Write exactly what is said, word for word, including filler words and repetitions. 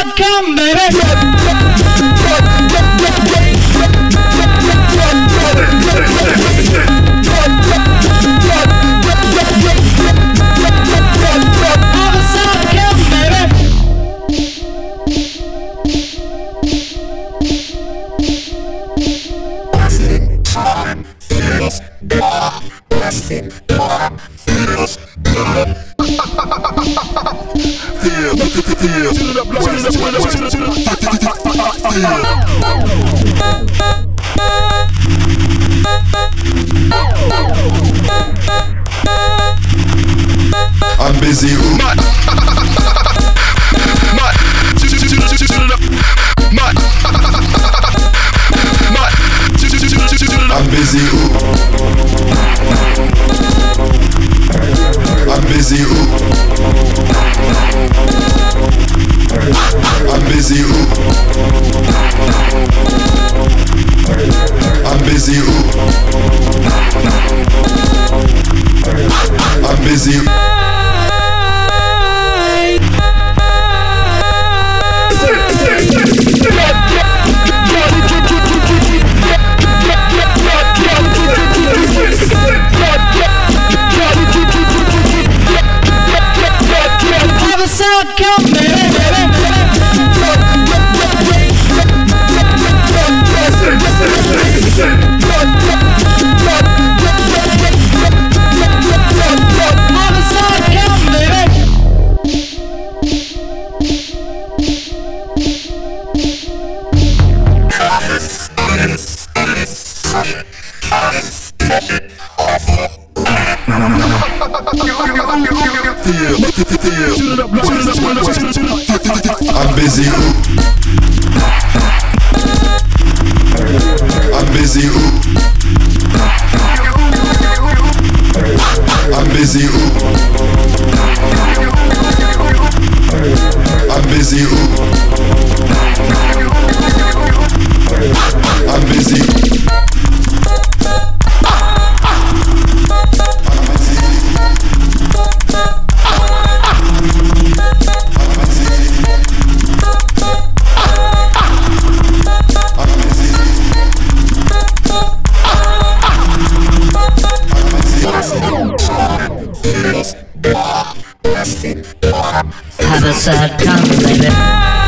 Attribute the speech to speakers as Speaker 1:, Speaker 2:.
Speaker 1: sad come, baby. Have a sad come, baby.
Speaker 2: Time feels good. Blessing time feels good. Feel, feel, feel, I'm busy. I'm busy. I'm busy. I'm busy. I'm busy. I'm busy.
Speaker 1: Have a sad come, baby. Have a sad come, baby.
Speaker 2: I'm busy. I'm busy. I'm busy. I'm busy. I'm busy.
Speaker 1: Have a sad come, baby.